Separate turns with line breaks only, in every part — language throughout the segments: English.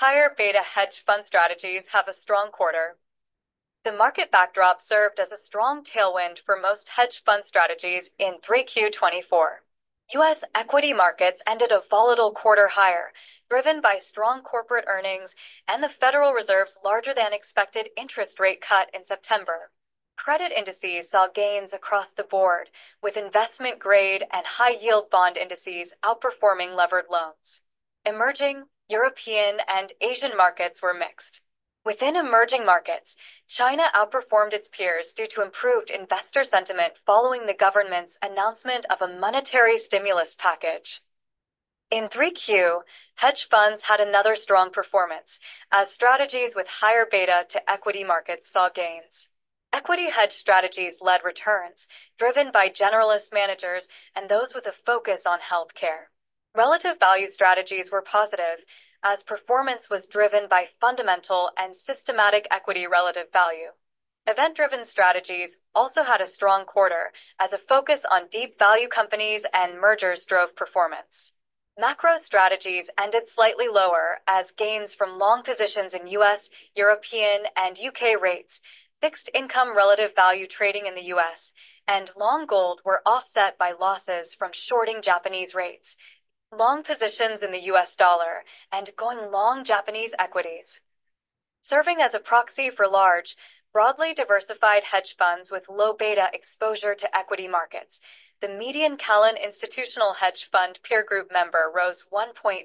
higher beta hedge fund strategies have a strong quarter. The market backdrop served as a strong tailwind for most hedge fund strategies in 3Q24. U.S. equity markets ended a volatile quarter higher, driven by strong corporate earnings and the Federal Reserve's larger than expected interest rate cut in September. Credit indices saw gains across the board, with investment grade and high yield bond indices outperforming levered loans. Emerging, European, and Asian markets were mixed. Within emerging markets, China outperformed its peers due to improved investor sentiment following the government's announcement of a monetary stimulus package. In 3Q, hedge funds had another strong performance, as strategies with higher beta to equity markets saw gains. Equity hedge strategies led returns, driven by generalist managers and those with a focus on healthcare. Relative value strategies were positive, as performance was driven by fundamental and systematic equity relative value. Event-driven strategies also had a strong quarter, as a focus on deep value companies and mergers drove performance. Macro strategies ended slightly lower, as gains from long positions in US, European, and UK rates, fixed income relative value trading in the US, and long gold were offset by losses from shorting Japanese rates, long positions in the US dollar, and going long Japanese equities. Serving as a proxy for large, broadly diversified hedge funds with low beta exposure to equity markets, the median Callan Institutional Hedge Fund peer group member rose 1.4%.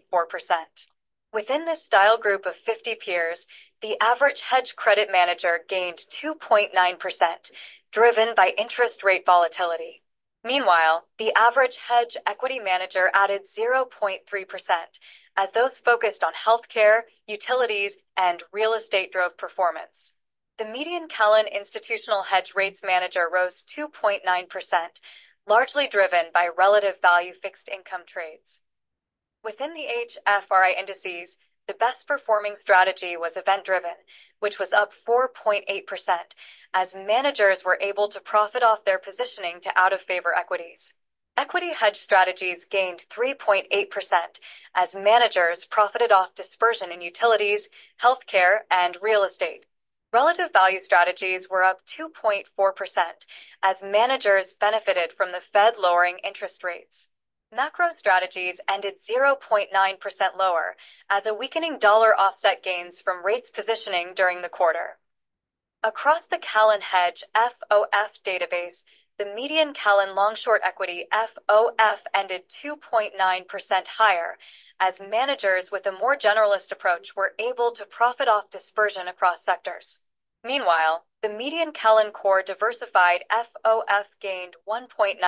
Within this style group of 50 peers, the average hedge credit manager gained 2.9%, driven by interest rate volatility. Meanwhile, the average hedge equity manager added 0.3%, as those focused on healthcare, utilities, and real estate drove performance. The median Callan Institutional Hedge Rates manager rose 2.9%, largely driven by relative value fixed income trades. Within the HFRI indices, the best performing strategy was event-driven, which was up 4.8%, as managers were able to profit off their positioning to out-of-favor equities. Equity hedge strategies gained 3.8%, as managers profited off dispersion in utilities, healthcare, and real estate. Relative value strategies were up 2.4%, as managers benefited from the Fed lowering interest rates. Macro strategies ended 0.9% lower, as a weakening dollar offset gains from rates positioning during the quarter. Across the Callan Hedge FOF database, the median Callan long-short equity FOF ended 2.9% higher, as managers with a more generalist approach were able to profit off dispersion across sectors. Meanwhile, the median Callan Core Diversified FOF gained 1.9%,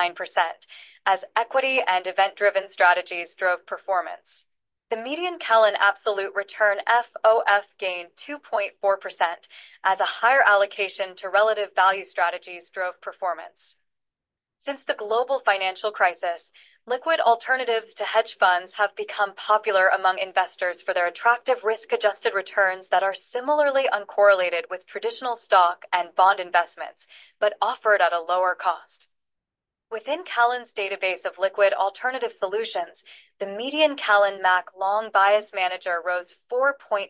as equity and event-driven strategies drove performance. The median Callan Absolute Return FOF gained 2.4%, as a higher allocation to relative value strategies drove performance. Since the global financial crisis, liquid alternatives to hedge funds have become popular among investors for their attractive risk-adjusted returns that are similarly uncorrelated with traditional stock and bond investments, but offered at a lower cost. Within Callan's database of liquid alternative solutions, the median Callan MAC long bias manager rose 4.9%,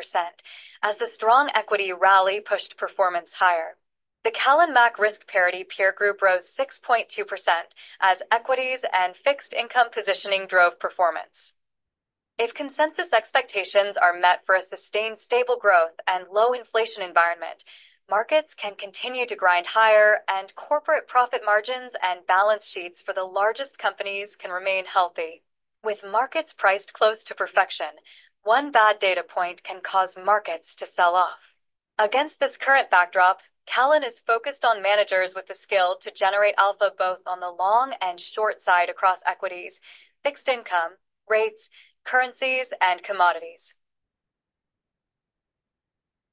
as the strong equity rally pushed performance higher. The Callan MAC risk parity peer group rose 6.2%, as equities and fixed income positioning drove performance. If consensus expectations are met for a sustained stable growth and low inflation environment, markets can continue to grind higher, and corporate profit margins and balance sheets for the largest companies can remain healthy. With markets priced close to perfection, one bad data point can cause markets to sell off. Against this current backdrop, Callan is focused on managers with the skill to generate alpha both on the long and short side across equities, fixed income, rates, currencies, and commodities.